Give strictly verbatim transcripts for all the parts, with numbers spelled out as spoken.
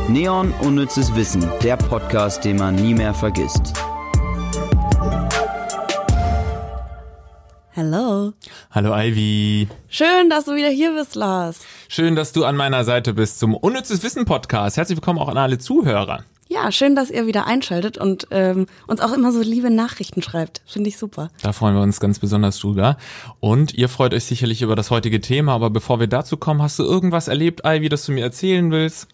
Neon Unnützes Wissen, der Podcast, den man nie mehr vergisst. Hallo. Hallo Ivy. Schön, dass du wieder hier bist, Lars. Schön, dass du an meiner Seite bist zum Unnützes Wissen Podcast. Herzlich willkommen auch an alle Zuhörer. Ja, schön, dass ihr wieder einschaltet und ähm, uns auch immer so liebe Nachrichten schreibt. Finde ich super. Da freuen wir uns ganz besonders drüber. Und ihr freut euch sicherlich über das heutige Thema. Aber bevor wir dazu kommen, hast du irgendwas erlebt, Ivy, das du mir erzählen willst?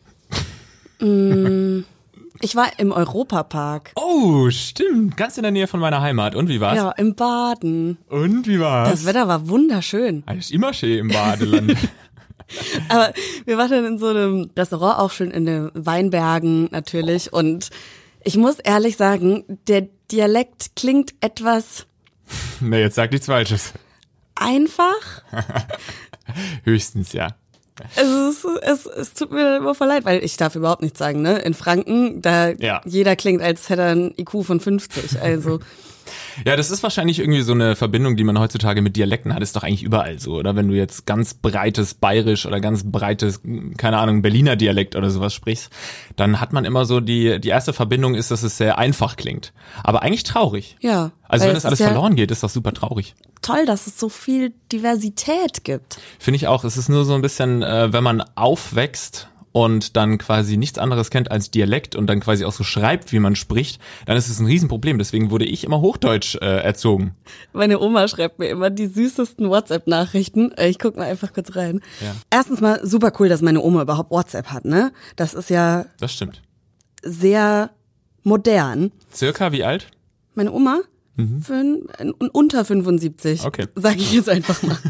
Mm, ich war im Europapark. Oh, stimmt. Ganz in der Nähe von meiner Heimat. Und wie war's? Ja, im Baden. Und wie war's? Das Wetter war wunderschön. Das ist immer schön im Badeland. Aber wir waren dann in so einem Restaurant, auch schön in den Weinbergen natürlich. Und ich muss ehrlich sagen, der Dialekt klingt etwas Nee, jetzt sag nichts Falsches. einfach. Höchstens, ja. Es, ist, es, es tut mir immer voll leid, weil ich darf überhaupt nichts sagen, ne? In Franken, da Ja. jeder klingt, als hätte er ein I Q von fünfzig, also. Ja, das ist wahrscheinlich irgendwie so eine Verbindung, die man heutzutage mit Dialekten hat. Ist doch eigentlich überall so, oder? Wenn du jetzt ganz breites Bayerisch oder ganz breites, keine Ahnung, Berliner Dialekt oder sowas sprichst, dann hat man immer so die, die erste Verbindung ist, dass es sehr einfach klingt. Aber eigentlich traurig. Ja. Also weil wenn es das alles ist ja verloren geht, ist das super traurig. toll, dass es so viel Diversität gibt. Finde ich auch. Es ist nur so ein bisschen, äh, wenn man aufwächst und dann quasi nichts anderes kennt als Dialekt und dann quasi auch so schreibt, wie man spricht, dann ist es ein Riesenproblem. Deswegen wurde ich immer Hochdeutsch äh, erzogen. Meine Oma schreibt mir immer die süßesten WhatsApp-Nachrichten. Ich guck mal einfach kurz rein. Ja. Erstens mal super cool, dass meine Oma überhaupt WhatsApp hat, ne? Das ist ja Das stimmt. sehr modern. Circa wie alt? Meine Oma? Fün- unter fünfundsiebzig. Okay. Sag ich jetzt einfach mal.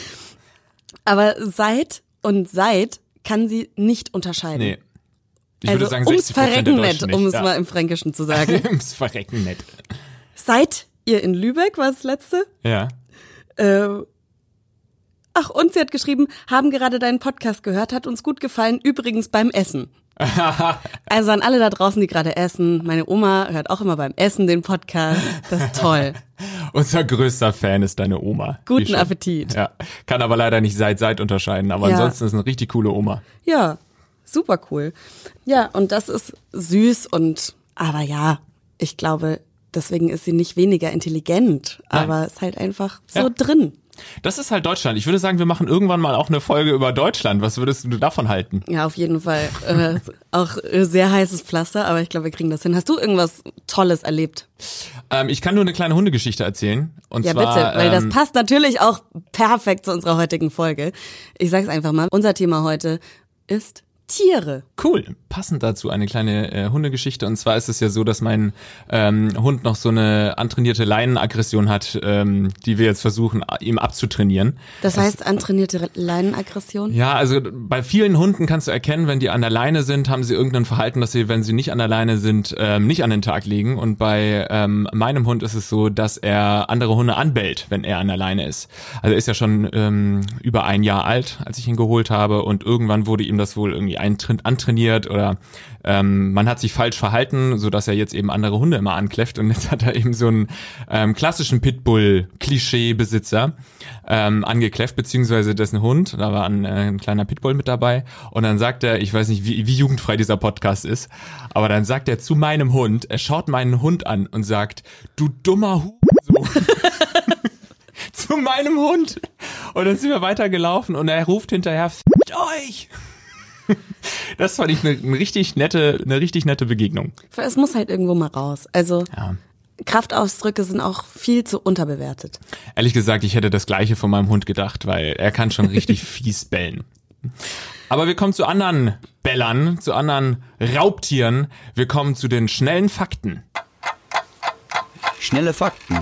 Aber seit und seit kann sie nicht unterscheiden. Nee. Ich also würde sagen ums sechzig Prozent der Verrecken Deutschen nett, um nicht. es Ja. mal im Fränkischen zu sagen. Ums Verrecken nett. Seid ihr in Lübeck, war das letzte? Ja. Äh, ach, und sie hat geschrieben, haben gerade deinen Podcast gehört, hat uns gut gefallen, übrigens beim Essen. Also an alle da draußen, die gerade essen, meine Oma hört auch immer beim Essen den Podcast, das ist toll. Unser größter Fan ist deine Oma. Die Guten schon- Appetit. Ja. Kann aber leider nicht seit seit unterscheiden, aber Ja. ansonsten ist eine richtig coole Oma. Ja, super cool. Ja, und das ist süß und, aber ja, ich glaube, deswegen ist sie nicht weniger intelligent, Nein. aber ist halt einfach so Ja. drin. Das ist halt Deutschland. Ich würde sagen, wir machen irgendwann mal auch eine Folge über Deutschland. Was würdest du davon halten? Ja, auf jeden Fall. Äh, auch äh, sehr heißes Pflaster, aber ich glaube, wir kriegen das hin. Hast du irgendwas Tolles erlebt? Ähm, ich kann nur eine kleine Hundegeschichte erzählen. Und Ja, zwar, bitte, weil das ähm, passt natürlich auch perfekt zu unserer heutigen Folge. Ich sag's einfach mal, unser Thema heute ist Tiere. Cool. Passend dazu eine kleine äh, Hundegeschichte. Und zwar ist es ja so, dass mein ähm, Hund noch so eine antrainierte Leinenaggression hat, ähm, die wir jetzt versuchen, ihm abzutrainieren. Das heißt, antrainierte Leinenaggression? Ja, also bei vielen Hunden kannst du erkennen, wenn die an der Leine sind, haben sie irgendein Verhalten, das sie, wenn sie nicht an der Leine sind, ähm, nicht an den Tag legen. Und bei ähm, meinem Hund ist es so, dass er andere Hunde anbellt, wenn er an der Leine ist. Also er ist ja schon ähm, über ein Jahr alt, als ich ihn geholt habe. Und irgendwann wurde ihm das wohl irgendwie eintra- antrainiert oder ähm, man hat sich falsch verhalten, so dass er jetzt eben andere Hunde immer ankläfft. Und jetzt hat er eben so einen ähm, klassischen Pitbull-Klischee-Besitzer ähm, angekläfft, beziehungsweise dessen Hund. Da war ein, äh, ein kleiner Pitbull mit dabei. Und dann sagt er, ich weiß nicht, wie, wie jugendfrei dieser Podcast ist, aber dann sagt er zu meinem Hund, er schaut meinen Hund an und sagt, du dummer Hurensohn. Zu meinem Hund. Und dann sind wir weitergelaufen und er ruft hinterher, fickt euch! Das fand ich eine, eine richtig nette, eine richtig nette Begegnung. Es muss halt irgendwo mal raus. Also Ja. Kraftausdrücke sind auch viel zu unterbewertet. Ehrlich gesagt, ich hätte das Gleiche von meinem Hund gedacht, weil er kann schon richtig fies bellen. Aber wir kommen zu anderen Bellern, zu anderen Raubtieren. Wir kommen zu den schnellen Fakten. Schnelle Fakten.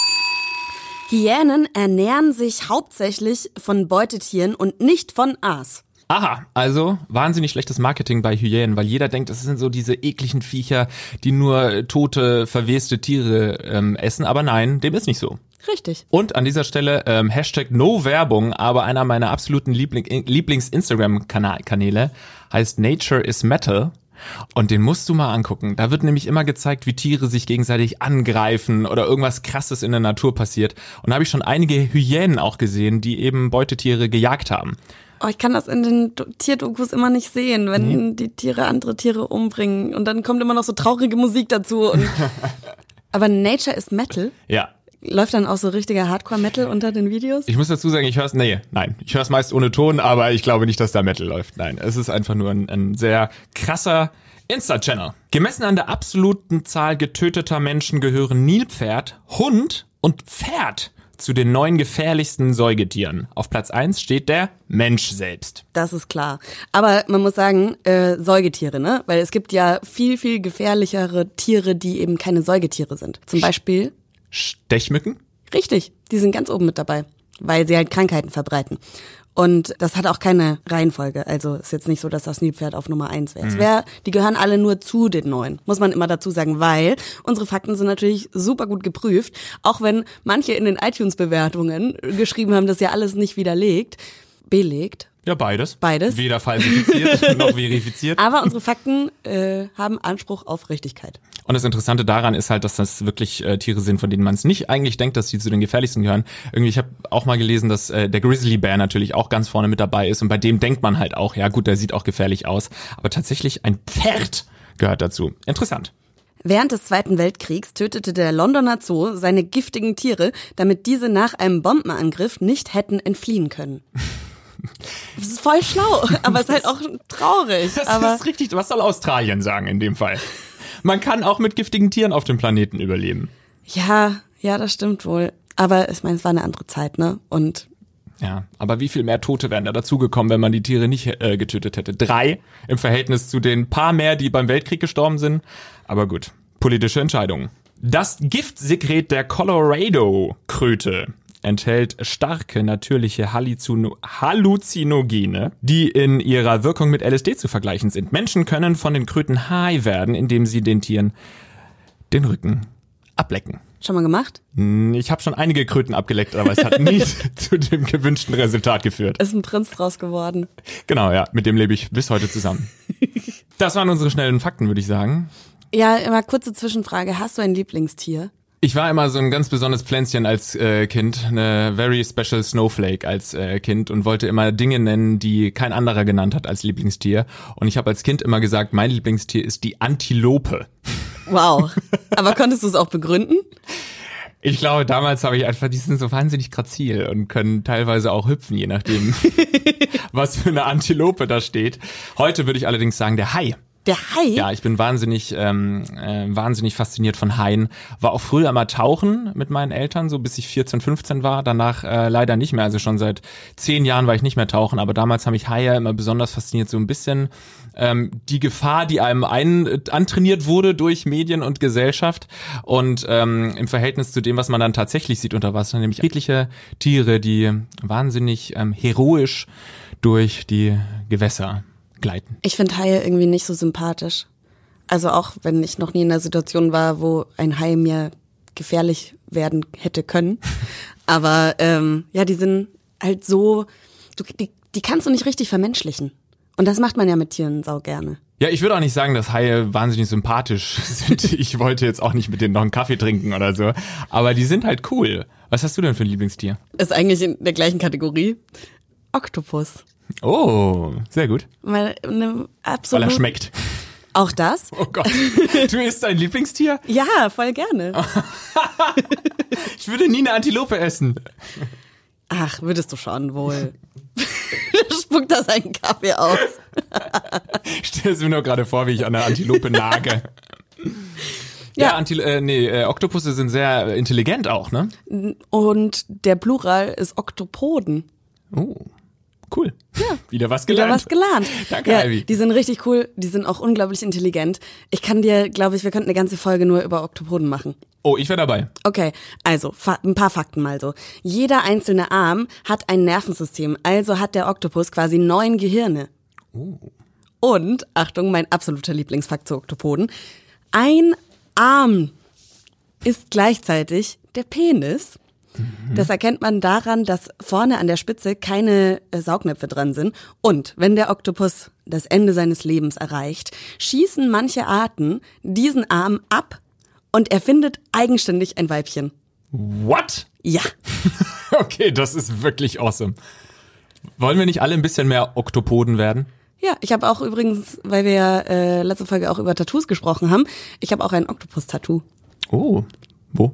Hyänen ernähren sich hauptsächlich von Beutetieren und nicht von Aas. Aha, also wahnsinnig schlechtes Marketing bei Hyänen, weil jeder denkt, das sind so diese ekligen Viecher, die nur tote, verweste Tiere ähm, essen. Aber nein, dem ist nicht so. Richtig. Und an dieser Stelle ähm, Hashtag No Werbung, aber einer meiner absoluten Liebling- Lieblings-Instagram-Kanäle heißt Nature is Metal. Und den musst du mal angucken. Da wird nämlich immer gezeigt, wie Tiere sich gegenseitig angreifen oder irgendwas Krasses in der Natur passiert. Und da habe ich schon einige Hyänen auch gesehen, die eben Beutetiere gejagt haben. Oh, ich kann das in den Do- Tierdokus immer nicht sehen, wenn nee. die Tiere andere Tiere umbringen. Und dann kommt immer noch so traurige Musik dazu. Und aber Nature is Metal? Ja. Läuft dann auch so richtiger Hardcore-Metal unter den Videos? Ich muss dazu sagen, ich höre es, nee, nein, ich höre es meist ohne Ton, aber ich glaube nicht, dass da Metal läuft. Nein, es ist einfach nur ein, ein sehr krasser Insta-Channel. Gemessen an der absoluten Zahl getöteter Menschen gehören Nilpferd, Hund und Pferd zu den neun gefährlichsten Säugetieren. Auf Platz eins steht der Mensch selbst. Das ist klar. Aber man muss sagen, äh, Säugetiere, ne? Weil es gibt ja viel, viel gefährlichere Tiere, die eben keine Säugetiere sind. Zum Beispiel Stechmücken? Richtig, die sind ganz oben mit dabei, weil sie halt Krankheiten verbreiten. Und das hat auch keine Reihenfolge. Also ist jetzt nicht so, dass das Nilpferd auf Nummer eins wäre. Mhm. Wär, die gehören alle nur zu den neun, muss man immer dazu sagen, weil unsere Fakten sind natürlich super gut geprüft. Auch wenn manche in den iTunes-Bewertungen geschrieben haben, das ja alles nicht widerlegt, belegt. Ja, beides. Beides. Weder falsifiziert noch verifiziert. Aber unsere Fakten äh, haben Anspruch auf Richtigkeit. Und das Interessante daran ist halt, dass das wirklich äh, Tiere sind, von denen man es nicht eigentlich denkt, dass sie zu den gefährlichsten gehören. Irgendwie, ich habe auch mal gelesen, dass äh, der Grizzlybär natürlich auch ganz vorne mit dabei ist. Und bei dem denkt man halt auch, ja gut, der sieht auch gefährlich aus. Aber tatsächlich ein Pferd gehört dazu. Interessant. Während des Zweiten Weltkriegs tötete der Londoner Zoo seine giftigen Tiere, damit diese nach einem Bombenangriff nicht hätten entfliehen können. Das ist voll schlau, aber es ist halt auch traurig. Das aber ist richtig. Was soll Australien sagen in dem Fall? Man kann auch mit giftigen Tieren auf dem Planeten überleben. Ja, ja, das stimmt wohl. Aber ich meine, es war eine andere Zeit, ne? Und ja, aber wie viel mehr Tote wären da dazugekommen, wenn man die Tiere nicht äh, getötet hätte? Drei im Verhältnis zu den paar mehr, die beim Weltkrieg gestorben sind. Aber gut, politische Entscheidungen. Das Giftsekret der Colorado-Kröte enthält starke natürliche Halluzino- Halluzinogene, die in ihrer Wirkung mit L S D zu vergleichen sind. Menschen können von den Kröten high werden, indem sie den Tieren den Rücken ablecken. Schon mal gemacht? Ich habe schon einige Kröten abgeleckt, aber es hat nicht zu dem gewünschten Resultat geführt. Ist ein Prinz draus geworden. Genau, ja, mit dem lebe ich bis heute zusammen. Das waren unsere schnellen Fakten, würde ich sagen. Ja, immer kurze Zwischenfrage. Hast du ein Lieblingstier? Ich war immer so ein ganz besonderes Pflänzchen als äh, Kind, eine very special snowflake als äh, Kind und wollte immer Dinge nennen, die kein anderer genannt hat als Lieblingstier. Und ich habe als Kind immer gesagt, mein Lieblingstier ist die Antilope. Wow. Aber konntest du es auch begründen? Ich glaube, damals habe ich einfach, die sind so wahnsinnig grazil und können teilweise auch hüpfen, je nachdem, was für eine Antilope da steht. Heute würde ich allerdings sagen, der Hai. Der Hai? Ja, ich bin wahnsinnig, ähm, äh, wahnsinnig fasziniert von Haien. War auch früher immer tauchen mit meinen Eltern, so bis ich vierzehn, fünfzehn war. Danach äh, leider nicht mehr. Also schon seit zehn Jahren war ich nicht mehr tauchen. Aber damals haben mich Haie immer besonders fasziniert. So ein bisschen ähm, die Gefahr, die einem ein, antrainiert wurde durch Medien und Gesellschaft. Und ähm, im Verhältnis zu dem, was man dann tatsächlich sieht unter Wasser, nämlich friedliche Tiere, die wahnsinnig ähm, heroisch durch die Gewässer gleiten. Ich finde Haie irgendwie nicht so sympathisch. Also auch wenn ich noch nie in einer Situation war, wo ein Hai mir gefährlich werden hätte können. Aber ähm, ja, die sind halt so, du, die, die kannst du nicht richtig vermenschlichen. Und das macht man ja mit Tieren sau gerne. Ja, ich würde auch nicht sagen, dass Haie wahnsinnig sympathisch sind. Ich wollte jetzt auch nicht mit denen noch einen Kaffee trinken oder so. Aber die sind halt cool. Was hast du denn für ein Lieblingstier? Ist eigentlich in der gleichen Kategorie. Oktopus. Oh, sehr gut. Weil, ne, absolut. Weil er schmeckt. Auch das? Oh Gott. Du isst dein Lieblingstier? Ja, voll gerne. Ich würde nie eine Antilope essen. Ach, würdest du schon wohl. Spuckt das einen Kaffee aus. Ich stelle es mir nur gerade vor, wie ich an der Antilope nage. Ja, ja Antil- äh, nee, äh, Oktopusse sind sehr intelligent auch, ne? Und der Plural ist Oktopoden. Oh. Cool. Ja. Wieder was gelernt. Wieder was gelernt. Danke, ja, Ivy. Die sind richtig cool, die sind auch unglaublich intelligent. Ich kann dir, glaube ich, wir könnten eine ganze Folge nur über Oktopoden machen. Oh, ich wäre dabei. Okay, also fa- ein paar Fakten mal so. Jeder einzelne Arm hat ein Nervensystem, also hat der Oktopus quasi neun Gehirne. Oh. Und, Achtung, mein absoluter Lieblingsfakt zu Oktopoden, ein Arm ist gleichzeitig der Penis. Das erkennt man daran, dass vorne an der Spitze keine äh, Saugnäpfe dran sind. Und wenn der Oktopus das Ende seines Lebens erreicht, schießen manche Arten diesen Arm ab und er findet eigenständig ein Weibchen. What? Ja. Okay, das ist wirklich awesome. Wollen wir nicht alle ein bisschen mehr Oktopoden werden? Ja, ich habe auch übrigens, weil wir ja äh, letzte Folge auch über Tattoos gesprochen haben, ich habe auch ein Oktopus-Tattoo. Oh, wo?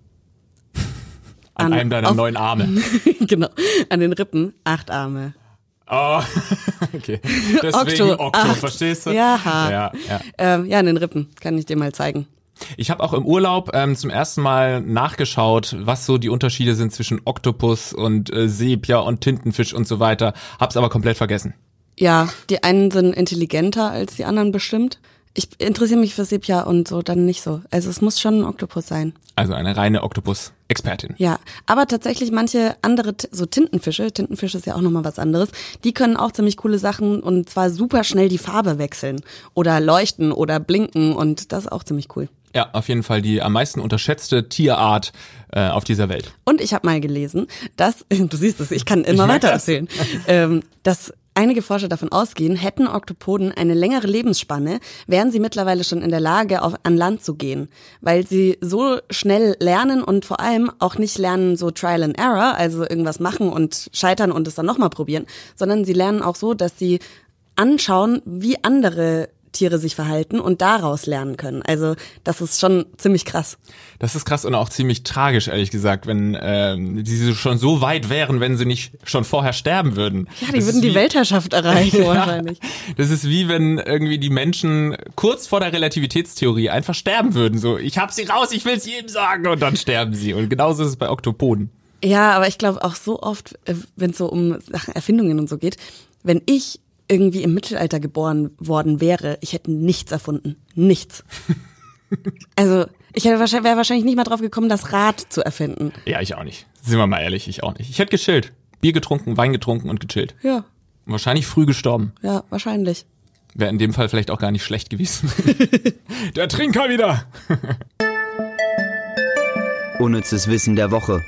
An, an einem deiner neuen Arme. Genau, an den Rippen, acht Arme. Oh, okay. Deswegen Okto, Okto verstehst du? Ja, ja, ja. Ähm, ja, an den Rippen, kann ich dir mal zeigen. Ich habe auch im Urlaub ähm, zum ersten Mal nachgeschaut, was so die Unterschiede sind zwischen Oktopus und äh, Sepia und Tintenfisch und so weiter. Hab's aber komplett vergessen. Ja, die einen sind intelligenter als die anderen bestimmt. Ich interessiere mich für Sepia und so dann nicht so. Also es muss schon ein Oktopus sein. Also eine reine Oktopus-Expertin. Ja, aber tatsächlich manche andere, so Tintenfische, Tintenfisch ist ja auch nochmal was anderes, die können auch ziemlich coole Sachen und zwar super schnell die Farbe wechseln oder leuchten oder blinken und das ist auch ziemlich cool. Ja, auf jeden Fall die am meisten unterschätzte Tierart äh, auf dieser Welt. Und ich habe mal gelesen, dass, du siehst es, ich kann immer weiter erzählen, ähm, dass einige Forscher davon ausgehen, hätten Oktopoden eine längere Lebensspanne, wären sie mittlerweile schon in der Lage, auf, an Land zu gehen, weil sie so schnell lernen und vor allem auch nicht lernen so Trial and Error, also irgendwas machen und scheitern und es dann nochmal probieren, sondern sie lernen auch so, dass sie anschauen, wie andere Tiere sich verhalten und daraus lernen können. Also das ist schon ziemlich krass. Das ist krass und auch ziemlich tragisch, ehrlich gesagt, wenn ähm, die schon so weit wären, wenn sie nicht schon vorher sterben würden. Ja, die das würden die wie, Weltherrschaft erreichen ja, wahrscheinlich. Das ist wie wenn irgendwie die Menschen kurz vor der Relativitätstheorie einfach sterben würden. So, ich hab sie raus, ich will's jedem sagen und dann sterben sie. Und genauso ist es bei Oktopoden. Ja, aber ich glaube auch so oft, wenn es so um Sachen, Erfindungen und so geht, wenn ich irgendwie im Mittelalter geboren worden wäre, ich hätte nichts erfunden. Nichts. Also, ich hätte wahrscheinlich, wäre wahrscheinlich nicht mal drauf gekommen, das Rad zu erfinden. Ja, ich auch nicht. Sind wir mal ehrlich, ich auch nicht. Ich hätte gechillt. Bier getrunken, Wein getrunken und gechillt. Ja. Und wahrscheinlich früh gestorben. Ja, wahrscheinlich. Wäre in dem Fall vielleicht auch gar nicht schlecht gewesen. Der Trinker wieder! Unnützes Wissen der Woche.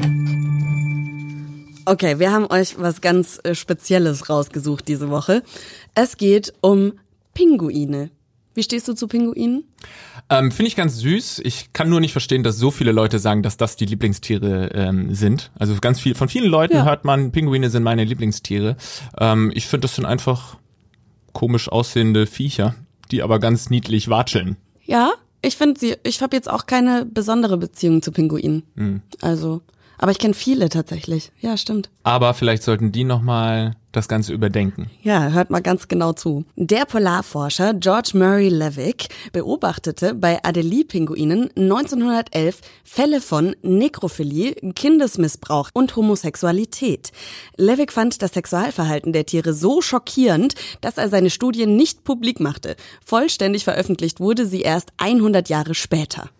Okay, wir haben euch was ganz äh, Spezielles rausgesucht diese Woche. Es geht um Pinguine. Wie stehst du zu Pinguinen? Ähm, Finde ich ganz süß. Ich kann nur nicht verstehen, dass so viele Leute sagen, dass das die Lieblingstiere ähm, sind. Also ganz viel, von vielen Leuten ja. hört man, Pinguine sind meine Lieblingstiere. Ähm, ich finde, das sind einfach komisch aussehende Viecher, die aber ganz niedlich watscheln. Ja, ich finde sie, ich habe jetzt auch keine besondere Beziehung zu Pinguinen. Mhm. Also... Aber ich kenne viele tatsächlich. Ja, stimmt. Aber vielleicht sollten die nochmal das Ganze überdenken. Ja, hört mal ganz genau zu. Der Polarforscher George Murray Levick beobachtete bei Adelie-Pinguinen neunzehnhundertelf Fälle von Nekrophilie, Kindesmissbrauch und Homosexualität. Levick fand das Sexualverhalten der Tiere so schockierend, dass er seine Studien nicht publik machte. Vollständig veröffentlicht wurde sie erst hundert Jahre später.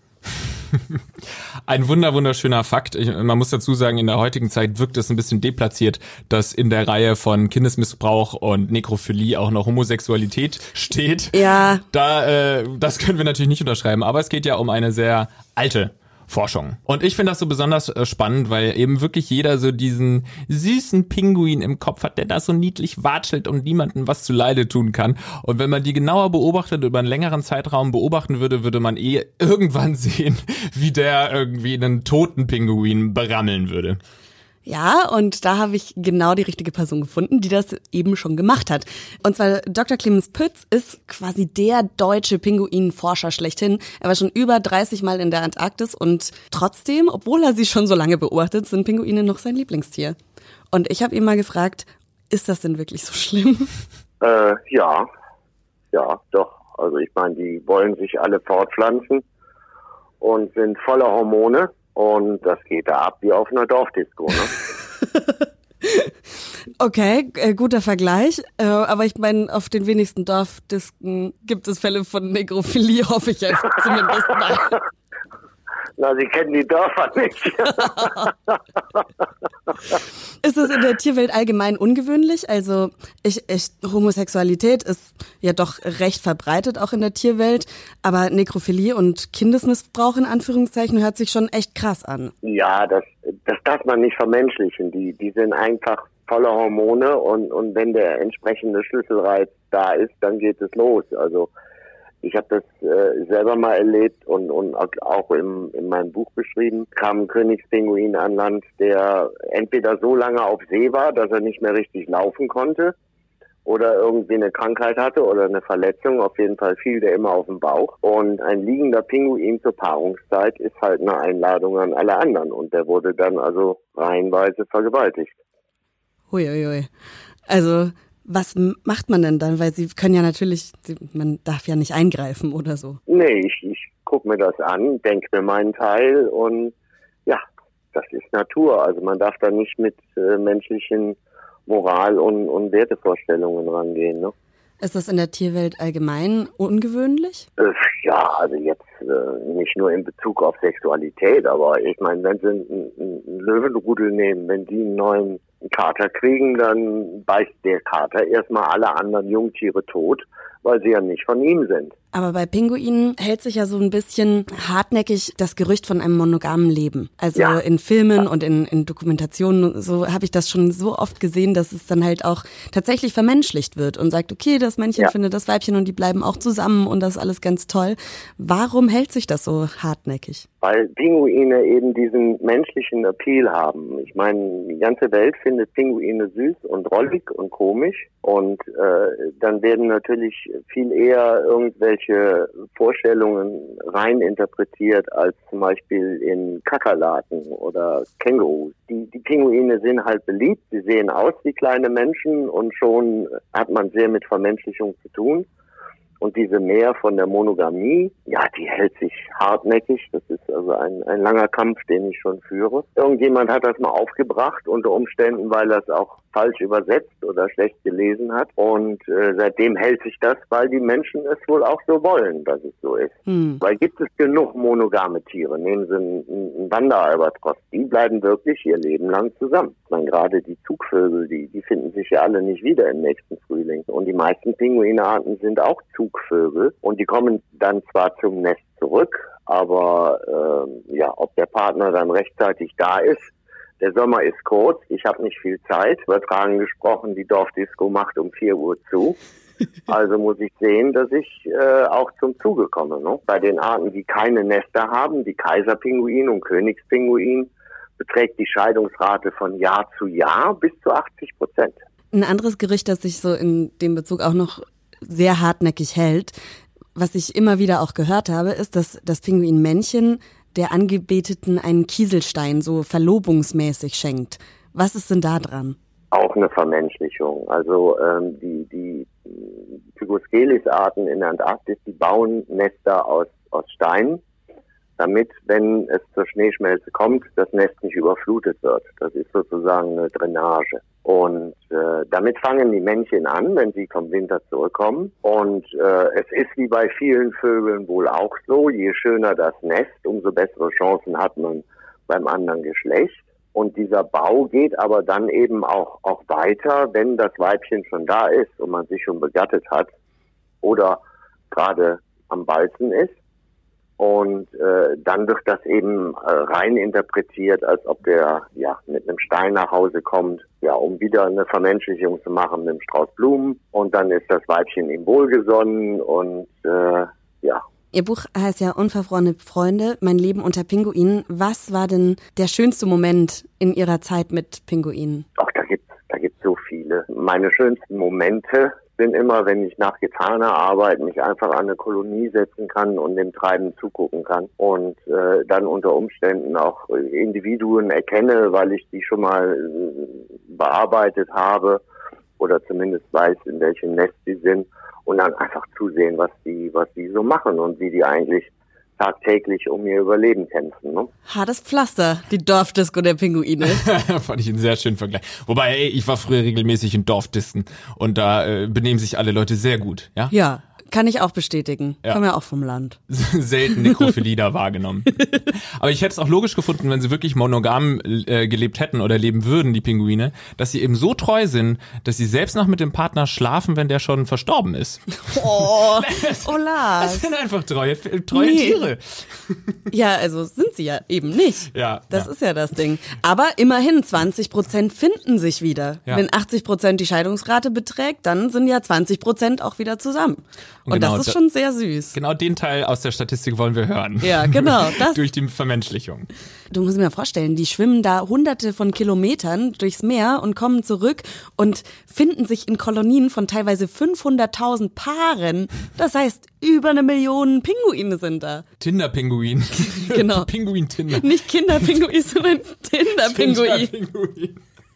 Ein wunder wunderschöner Fakt. Ich, man muss dazu sagen, in der heutigen Zeit wirkt es ein bisschen deplatziert, dass in der Reihe von Kindesmissbrauch und Nekrophilie auch noch Homosexualität steht. Ja. Da, äh, das können wir natürlich nicht unterschreiben, aber es geht ja um eine sehr alte Forschung. Und ich finde das so besonders äh, spannend, weil eben wirklich jeder so diesen süßen Pinguin im Kopf hat, der da so niedlich watschelt und niemandem was zu Leide tun kann. Und wenn man die genauer beobachtet, über einen längeren Zeitraum beobachten würde, würde man eh irgendwann sehen, wie der irgendwie einen toten Pinguin berammeln würde. Ja, und da habe ich genau die richtige Person gefunden, die das eben schon gemacht hat. Und zwar Doktor Clemens Pütz ist quasi der deutsche Pinguinforscher schlechthin. Er war schon über dreißig Mal in der Antarktis und trotzdem, obwohl er sie schon so lange beobachtet, sind Pinguine noch sein Lieblingstier. Und ich habe ihn mal gefragt, ist das denn wirklich so schlimm? Äh, ja, ja, doch. Also ich meine, die wollen sich alle fortpflanzen und sind voller Hormone. Und das geht da ab wie auf einer Dorfdisco, ne? Okay, äh, guter Vergleich. Äh, aber ich meine, auf den wenigsten Dorfdisken gibt es Fälle von Nekrophilie, hoffe ich jetzt zumindest mal. Na, Sie kennen die Dörfer nicht. Ist es in der Tierwelt allgemein ungewöhnlich? Also ich, ich, Homosexualität ist ja doch recht verbreitet auch in der Tierwelt, aber Nekrophilie und Kindesmissbrauch in Anführungszeichen hört sich schon echt krass an. Ja, das, das darf man nicht vermenschlichen. Die, die sind einfach voller Hormone und, und wenn der entsprechende Schlüsselreiz da ist, dann geht es los. Also Ich habe das äh, selber mal erlebt und, und auch im, in meinem Buch beschrieben. Kam ein Königspinguin an Land, der entweder so lange auf See war, dass er nicht mehr richtig laufen konnte oder irgendwie eine Krankheit hatte oder eine Verletzung. Auf jeden Fall fiel der immer auf den Bauch. Und ein liegender Pinguin zur Paarungszeit ist halt eine Einladung an alle anderen. Und der wurde dann also reihenweise vergewaltigt. Huiuiui. Also was macht man denn dann? Weil sie können ja natürlich, man darf ja nicht eingreifen oder so. Nee, ich, ich gucke mir das an, denke mir meinen Teil und ja, das ist Natur. Also man darf da nicht mit äh, menschlichen Moral- und, und Wertevorstellungen rangehen. Ne? Ist das in der Tierwelt allgemein ungewöhnlich? Äh, ja, also jetzt äh, nicht nur in Bezug auf Sexualität, aber ich meine, wenn sie einen, einen Löwenrudel nehmen, wenn die einen neuen Kater kriegen, dann beißt der Kater erstmal alle anderen Jungtiere tot, weil sie ja nicht von ihm sind. Aber bei Pinguinen hält sich ja so ein bisschen hartnäckig das Gerücht von einem monogamen Leben. Also ja. in Filmen und in, in Dokumentationen, so habe ich das schon so oft gesehen, dass es dann halt auch tatsächlich vermenschlicht wird und sagt, okay, das Männchen ja. findet das Weibchen und die bleiben auch zusammen und das ist alles ganz toll. Warum hält sich das so hartnäckig? Weil Pinguine eben diesen menschlichen Appeal haben. Ich meine, die ganze Welt findet Pinguine süß und rollig und komisch und äh, dann werden natürlich viel eher irgendwelche Vorstellungen rein interpretiert als zum Beispiel in Kakerlaken oder Kängurus. Die, die Pinguine sind halt beliebt, sie sehen aus wie kleine Menschen und schon hat man sehr mit Vermenschlichung zu tun. Und diese Mehr von der Monogamie, ja, die hält sich hartnäckig. Das ist also ein, ein langer Kampf, den ich schon führe. Irgendjemand hat das mal aufgebracht, unter Umständen, weil er es auch falsch übersetzt oder schlecht gelesen hat. Und äh, seitdem hält sich das, weil die Menschen es wohl auch so wollen, dass es so ist. Hm. Weil gibt es genug monogame Tiere. Nehmen Sie einen, einen Wanderalbatros. Die bleiben wirklich ihr Leben lang zusammen. Ich meine, gerade die Zugvögel, die, die finden sich ja alle nicht wieder im nächsten Frühling. Und die meisten Pinguinarten sind auch Zugvögel. Und die kommen dann zwar zum Nest zurück, aber äh, ja, ob der Partner dann rechtzeitig da ist. Der Sommer ist kurz, ich habe nicht viel Zeit. Übertragen gesprochen, die Dorfdisco macht um vier Uhr zu. Also muss ich sehen, dass ich äh, auch zum Zuge komme. Ne? Bei den Arten, die keine Nester haben, die Kaiserpinguin und Königspinguin, beträgt die Scheidungsrate von Jahr zu Jahr bis zu achtzig Prozent. Ein anderes Gerücht, das sich so in dem Bezug auch noch sehr hartnäckig hält, was ich immer wieder auch gehört habe, ist, dass das Pinguinmännchen der Angebeteten einen Kieselstein so verlobungsmäßig schenkt. Was ist denn da dran? Auch eine Vermenschlichung. Also ähm, die, die Pygoscelis-Arten in der Antarktis, die bauen Nester aus, aus Steinen, damit, wenn es zur Schneeschmelze kommt, das Nest nicht überflutet wird. Das ist sozusagen eine Drainage. Und äh, damit fangen die Männchen an, wenn sie vom Winter zurückkommen. Und äh, es ist wie bei vielen Vögeln wohl auch so, je schöner das Nest, umso bessere Chancen hat man beim anderen Geschlecht. Und dieser Bau geht aber dann eben auch, auch weiter, wenn das Weibchen schon da ist und man sich schon begattet hat oder gerade am Balzen ist. Und äh, dann wird das eben äh, rein interpretiert, als ob der ja mit einem Stein nach Hause kommt, ja, um wieder eine Vermenschlichung zu machen mit einem Strauß Blumen. Und dann ist das Weibchen ihm wohlgesonnen und äh, ja. Ihr Buch heißt ja Unverfrorene Freunde, mein Leben unter Pinguinen. Was war denn der schönste Moment in Ihrer Zeit mit Pinguinen? Ach, da gibt's, da gibt's so viele. Meine schönsten Momente sind immer, wenn ich nach getaner Arbeit mich einfach an eine Kolonie setzen kann und dem Treiben zugucken kann und äh, dann unter Umständen auch Individuen erkenne, weil ich die schon mal äh, bearbeitet habe oder zumindest weiß, in welchem Nest sie sind und dann einfach zusehen, was die, was die so machen und wie die eigentlich tagtäglich um ihr Überleben kämpfen. Ne? Hartes Pflaster, die Dorfdisco der Pinguine. Fand ich einen sehr schönen Vergleich. Wobei, ey, ich war früher regelmäßig in Dorfdisken und da äh, benehmen sich alle Leute sehr gut. Ja, ja, kann ich auch bestätigen. Ja. Komme ja auch vom Land. Selten Nekrophilie da wahrgenommen. Aber ich hätte es auch logisch gefunden, wenn sie wirklich monogam äh, gelebt hätten oder leben würden, die Pinguine, dass sie eben so treu sind, dass sie selbst noch mit dem Partner schlafen, wenn der schon verstorben ist. Oh, oh Lars. Das sind einfach treue, treue nee. Tiere. Ja, also sind sie ja eben nicht. Ja, das ja. ist ja das Ding. Aber immerhin, zwanzig Prozent finden sich wieder. Ja. Wenn achtzig Prozent die Scheidungsrate beträgt, dann sind ja zwanzig Prozent auch wieder zusammen. Und, Und genau, das ist schon sehr süß. Genau den Teil aus der Statistik wollen wir hören. Ja, genau. Das. Durch die Vermenschlichung. Du musst dir mal vorstellen, die schwimmen da hunderte von Kilometern durchs Meer und kommen zurück und finden sich in Kolonien von teilweise fünfhunderttausend Paaren. Das heißt, über eine Million Pinguine sind da. Tinder-Pinguin. Genau. Pinguin-Tinder. Nicht Kinderpinguin, sondern Tinder-Pinguin. Tinder-Pinguin.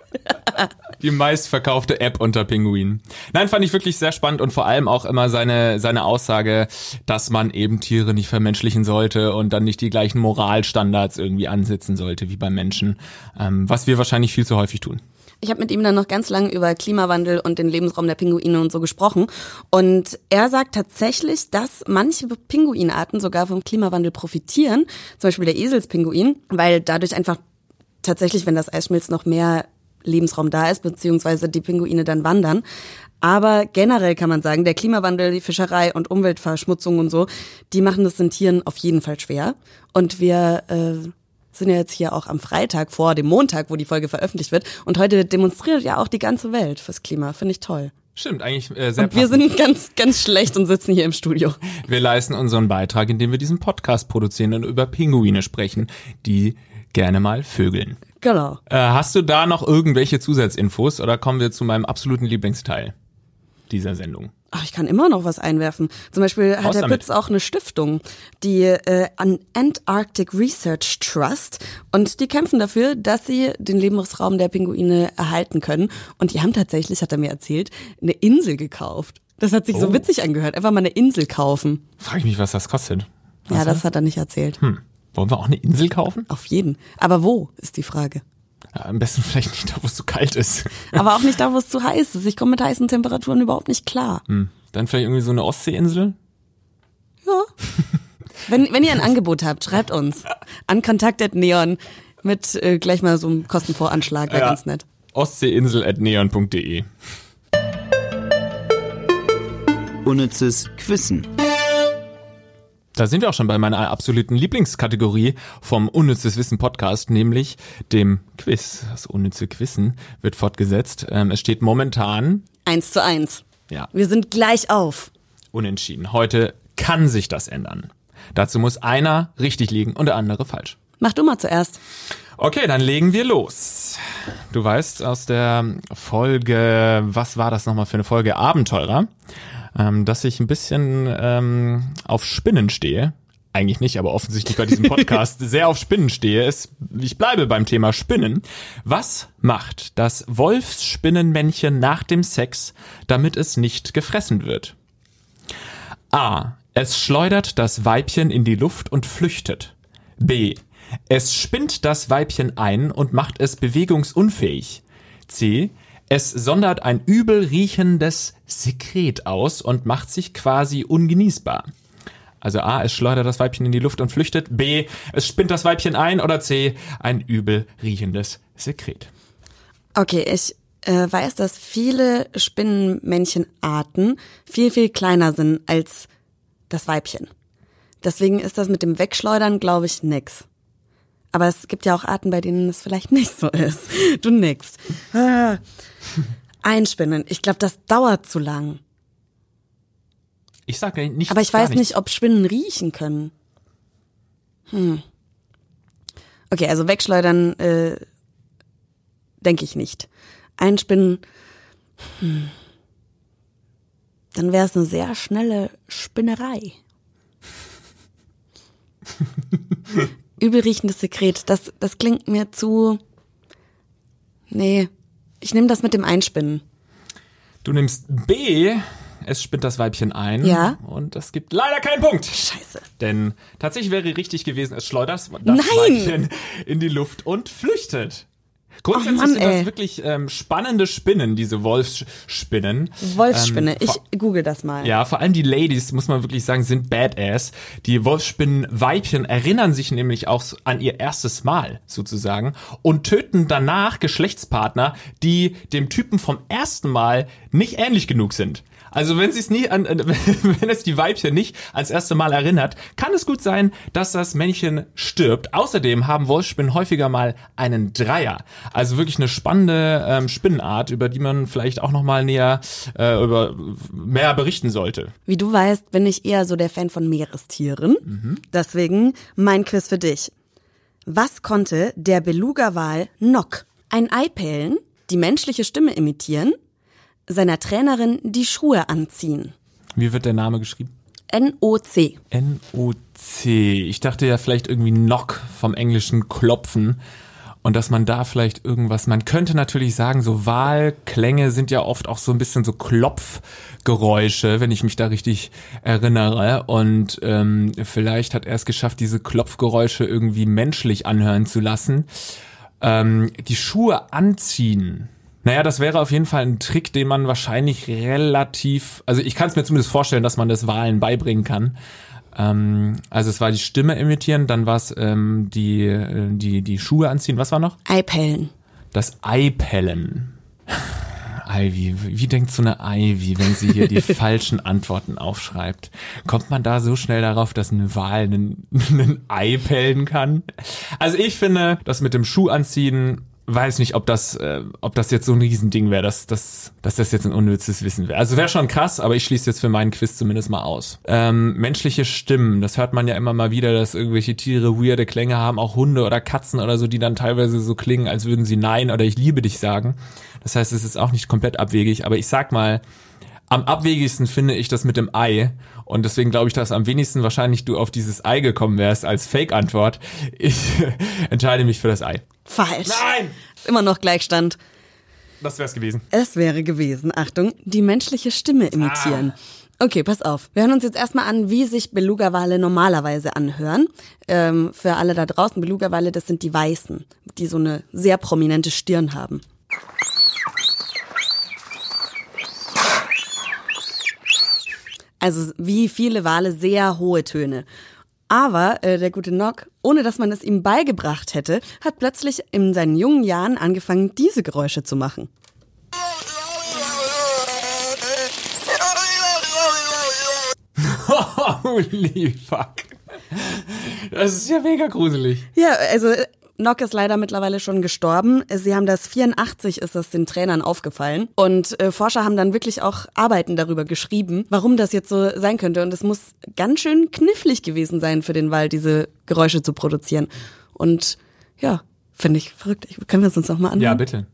Die meistverkaufte App unter Pinguinen. Nein, fand ich wirklich sehr spannend und vor allem auch immer seine seine Aussage, dass man eben Tiere nicht vermenschlichen sollte und dann nicht die gleichen Moralstandards irgendwie ansetzen sollte wie beim Menschen, ähm, was wir wahrscheinlich viel zu häufig tun. Ich habe mit ihm dann noch ganz lange über Klimawandel und den Lebensraum der Pinguine und so gesprochen. Und er sagt tatsächlich, dass manche Pinguinarten sogar vom Klimawandel profitieren. Zum Beispiel der Eselspinguin, weil dadurch einfach tatsächlich, wenn das Eis schmilzt, noch mehr Lebensraum da ist, beziehungsweise die Pinguine dann wandern. Aber generell kann man sagen, der Klimawandel, die Fischerei und Umweltverschmutzung und so, die machen es den Tieren auf jeden Fall schwer. Und wir äh, sind ja jetzt hier auch am Freitag vor dem Montag, wo die Folge veröffentlicht wird. Und heute demonstriert ja auch die ganze Welt fürs Klima. Finde ich toll. Stimmt, eigentlich äh, sehr Und wir passend. sind ganz, ganz schlecht und sitzen hier im Studio. Wir leisten unseren Beitrag, indem wir diesen Podcast produzieren und über Pinguine sprechen, die gerne mal vögeln. Genau. Äh, hast du da noch irgendwelche Zusatzinfos oder kommen wir zu meinem absoluten Lieblingsteil dieser Sendung? Ach, ich kann immer noch was einwerfen. Zum Beispiel hat Raus der damit. Pütz auch eine Stiftung, die äh, an Antarctic Research Trust, und die kämpfen dafür, dass sie den Lebensraum der Pinguine erhalten können. Und die haben tatsächlich, hat er mir erzählt, eine Insel gekauft. Das hat sich Oh. so witzig angehört. Einfach mal eine Insel kaufen. Frag ich mich, was das kostet. Ja, Was das hat er nicht erzählt. Hm. Wollen wir auch eine Insel kaufen? Auf jeden. Aber wo, ist die Frage. Ja, am besten vielleicht nicht da, wo es so kalt ist. Aber auch nicht da, wo es zu heiß ist. Ich komme mit heißen Temperaturen überhaupt nicht klar. Hm. Dann vielleicht irgendwie so eine Ostseeinsel? Ja. Wenn, wenn ihr ein Angebot habt, schreibt uns an kontakt at neon mit äh, gleich mal so einem Kostenvoranschlag, wäre Ja. ganz nett. Ostseeinsel at neon punkt de. Unnützes Quissen. Da sind wir auch schon bei meiner absoluten Lieblingskategorie vom Unnützes Wissen Podcast, nämlich dem Quiz. Das unnütze Quizzen wird fortgesetzt. Ähm, es steht momentan, Eins zu eins. ja, Wir sind gleich auf. unentschieden. Heute kann sich das ändern. Dazu muss einer richtig liegen und der andere falsch. Mach du mal zuerst. Okay, dann legen wir los. Du weißt aus der Folge, was war das nochmal für eine Folge? Abenteurer, ähm, dass ich ein bisschen ähm, auf Spinnen stehe. Eigentlich nicht, aber offensichtlich bei diesem Podcast sehr auf Spinnen stehe. Es, ich bleibe beim Thema Spinnen. Was macht das Wolfsspinnenmännchen nach dem Sex, damit es nicht gefressen wird? A. Es schleudert das Weibchen in die Luft und flüchtet. B. Es spinnt das Weibchen ein und macht es bewegungsunfähig. C. Es sondert ein übel riechendes Sekret aus und macht sich quasi ungenießbar. Also A, es schleudert das Weibchen in die Luft und flüchtet. B, es spinnt das Weibchen ein. Oder C, ein übel riechendes Sekret. Okay, ich äh, weiß, dass viele Spinnenmännchenarten viel, viel kleiner sind als das Weibchen. Deswegen ist das mit dem Wegschleudern, glaube ich, nix. Aber es gibt ja auch Arten, bei denen es vielleicht nicht so ist. Du nix. Ah. Einspinnen. Ich glaube, das dauert zu lang. Ich sage nicht. Aber ich weiß nicht, ob Spinnen riechen können. Hm. Okay, also wegschleudern äh, denke ich nicht. Einspinnen, hm. Dann wäre es eine sehr schnelle Spinnerei. Übelriechendes Sekret, das, das klingt mir zu... Nee, ich nehme das mit dem Einspinnen. Du nimmst B, es spinnt das Weibchen ein. Ja. Und das gibt leider keinen Punkt. Scheiße. Denn tatsächlich wäre richtig gewesen, es schleudert das Nein. Weibchen in die Luft und flüchtet. Grundsätzlich Mann, sind das ey. wirklich ähm, spannende Spinnen, diese Wolfsspinnen. Wolfsspinne, Ähm, ich vor- google das mal. Ja, vor allem die Ladies, muss man wirklich sagen, sind badass. Die Wolfsspinnenweibchen erinnern sich nämlich auch so an ihr erstes Mal sozusagen und töten danach Geschlechtspartner, die dem Typen vom ersten Mal nicht ähnlich genug sind. Also wenn sie es nie an, wenn es die Weibchen nicht ans erste Mal erinnert, kann es gut sein, dass das Männchen stirbt. Außerdem haben Wolfsspinnen häufiger mal einen Dreier. Also wirklich eine spannende ähm, Spinnenart, über die man vielleicht auch noch mal näher äh, über mehr berichten sollte. Wie du weißt, bin ich eher so der Fan von Meerestieren. Mhm. Deswegen mein Quiz für dich. Was konnte der Beluga-Wal Nock? Ein Ei pellen, die menschliche Stimme imitieren, seiner Trainerin die Schuhe anziehen. Wie wird der Name geschrieben? N O C. N O C. Ich dachte ja vielleicht irgendwie Knock vom englischen Klopfen und dass man da vielleicht irgendwas, man könnte natürlich sagen, so Wahlklänge sind ja oft auch so ein bisschen so Klopfgeräusche, wenn ich mich da richtig erinnere und ähm, vielleicht hat er es geschafft, diese Klopfgeräusche irgendwie menschlich anhören zu lassen. Ähm, die Schuhe anziehen. Naja, das wäre auf jeden Fall ein Trick, den man wahrscheinlich relativ, also ich kann es mir zumindest vorstellen, dass man das Walen beibringen kann. Ähm, also es war die Stimme imitieren, dann war es ähm, die, die, die Schuhe anziehen. Was war noch? Eipellen. Das Eipellen. Ivy, wie denkt so eine Ivy, wenn sie hier die falschen Antworten aufschreibt? Kommt man da so schnell darauf, dass ein Wal einen, einen Ei pellen kann? Also ich finde, das mit dem Schuh anziehen, weiß nicht, ob das, äh, ob das jetzt so ein Riesending wäre, dass, dass, dass das jetzt ein unnützes Wissen wäre. Also wäre schon krass, aber ich schließe jetzt für meinen Quiz zumindest mal aus. Ähm, menschliche Stimmen, das hört man ja immer mal wieder, dass irgendwelche Tiere weirde Klänge haben, auch Hunde oder Katzen oder so, die dann teilweise so klingen, als würden sie Nein oder Ich liebe dich sagen. Das heißt, es ist auch nicht komplett abwegig, aber ich sag mal, am abwegigsten finde ich das mit dem Ei und deswegen glaube ich, dass am wenigsten wahrscheinlich du auf dieses Ei gekommen wärst als Fake-Antwort. Ich entscheide mich für das Ei. Falsch. Nein! Ist immer noch Gleichstand. Das wär's gewesen. Es wäre gewesen, Achtung, die menschliche Stimme imitieren. Ah. Okay, pass auf. Wir hören uns jetzt erstmal an, wie sich Beluga-Wale normalerweise anhören. Ähm, für alle da draußen, Beluga-Wale, das sind die Weißen, die so eine sehr prominente Stirn haben. Also wie viele Wale sehr hohe Töne. Aber äh, der gute Nock, ohne dass man es ihm beigebracht hätte, hat plötzlich in seinen jungen Jahren angefangen, diese Geräusche zu machen. Holy fuck. Das ist ja mega gruselig. Ja, also Nock ist leider mittlerweile schon gestorben. Sie haben das vierundachtzig, ist das den Trainern aufgefallen. Und äh, Forscher haben dann wirklich auch Arbeiten darüber geschrieben, warum das jetzt so sein könnte. Und es muss ganz schön knifflig gewesen sein für den Wal, diese Geräusche zu produzieren. Und ja, finde ich verrückt. Können wir es uns noch mal anhören? Ja, bitte.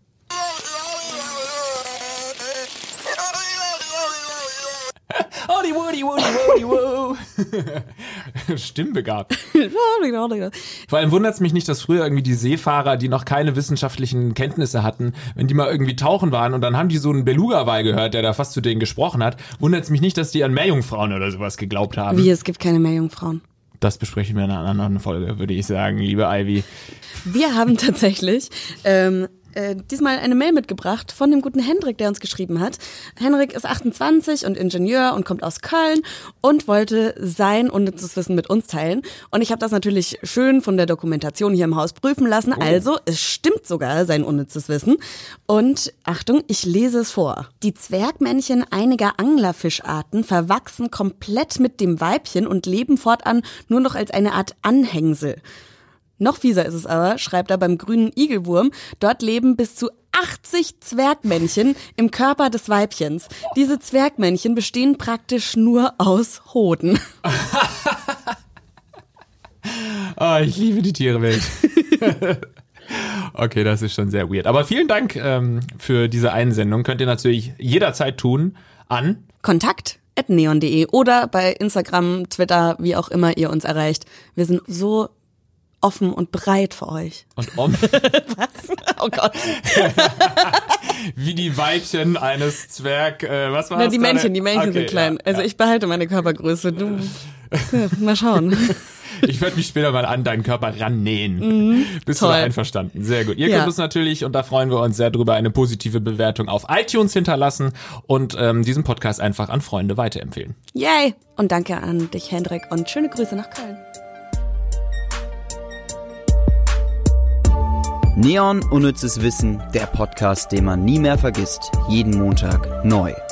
Woody, Woody, Woody, Woody, Stimmbegabt. Vor allem wundert es mich nicht, dass früher irgendwie die Seefahrer, die noch keine wissenschaftlichen Kenntnisse hatten, wenn die mal irgendwie tauchen waren und dann haben die so einen Beluga-Wal gehört, der da fast zu denen gesprochen hat, wundert es mich nicht, dass die an Meerjungfrauen oder sowas geglaubt haben. Wie, es gibt keine Meerjungfrauen? Das besprechen wir in einer anderen Folge, würde ich sagen, liebe Ivy. Wir haben tatsächlich ähm, äh, diesmal eine Mail mitgebracht von dem guten Hendrik, der uns geschrieben hat. Henrik ist achtundzwanzig und Ingenieur und kommt aus Köln und wollte sein unnützes Wissen mit uns teilen. Und ich habe das natürlich schön von der Dokumentation hier im Haus prüfen lassen. Oh. Also, es stimmt sogar, sein unnützes Wissen. Und Achtung, ich lese es vor. Die Zwergmännchen einiger Anglerfischarten verwachsen komplett mit dem Weibchen und leben fortan nur noch als eine Art Anhängsel. Noch fieser ist es aber, schreibt er beim grünen Igelwurm, dort leben bis zu achtzig Zwergmännchen im Körper des Weibchens. Diese Zwergmännchen bestehen praktisch nur aus Hoden. Oh, ich liebe die Tierwelt. Okay, das ist schon sehr weird. Aber vielen Dank ähm, für diese Einsendung. Könnt ihr natürlich jederzeit tun an kontakt at neon punkt de oder bei Instagram, Twitter, wie auch immer ihr uns erreicht. Wir sind so offen und bereit für euch. Und um. Was? Oh Gott. Wie die Weibchen eines Zwerg, äh, was war Na, das? die deine? Männchen, die Männchen Okay, sind klein. ja, also ja. ich behalte meine Körpergröße. Du, ja, mal schauen. Ich werde mich später mal an deinen Körper rannähen. Mhm, Bist toll. du da einverstanden? Sehr gut. Ihr Ja. könnt uns natürlich, und da freuen wir uns sehr drüber, eine positive Bewertung auf iTunes hinterlassen und ähm, diesen Podcast einfach an Freunde weiterempfehlen. Yay! Und danke an dich, Hendrik, und schöne Grüße nach Köln. Neon Unnützes Wissen, der Podcast, den man nie mehr vergisst. Jeden Montag neu.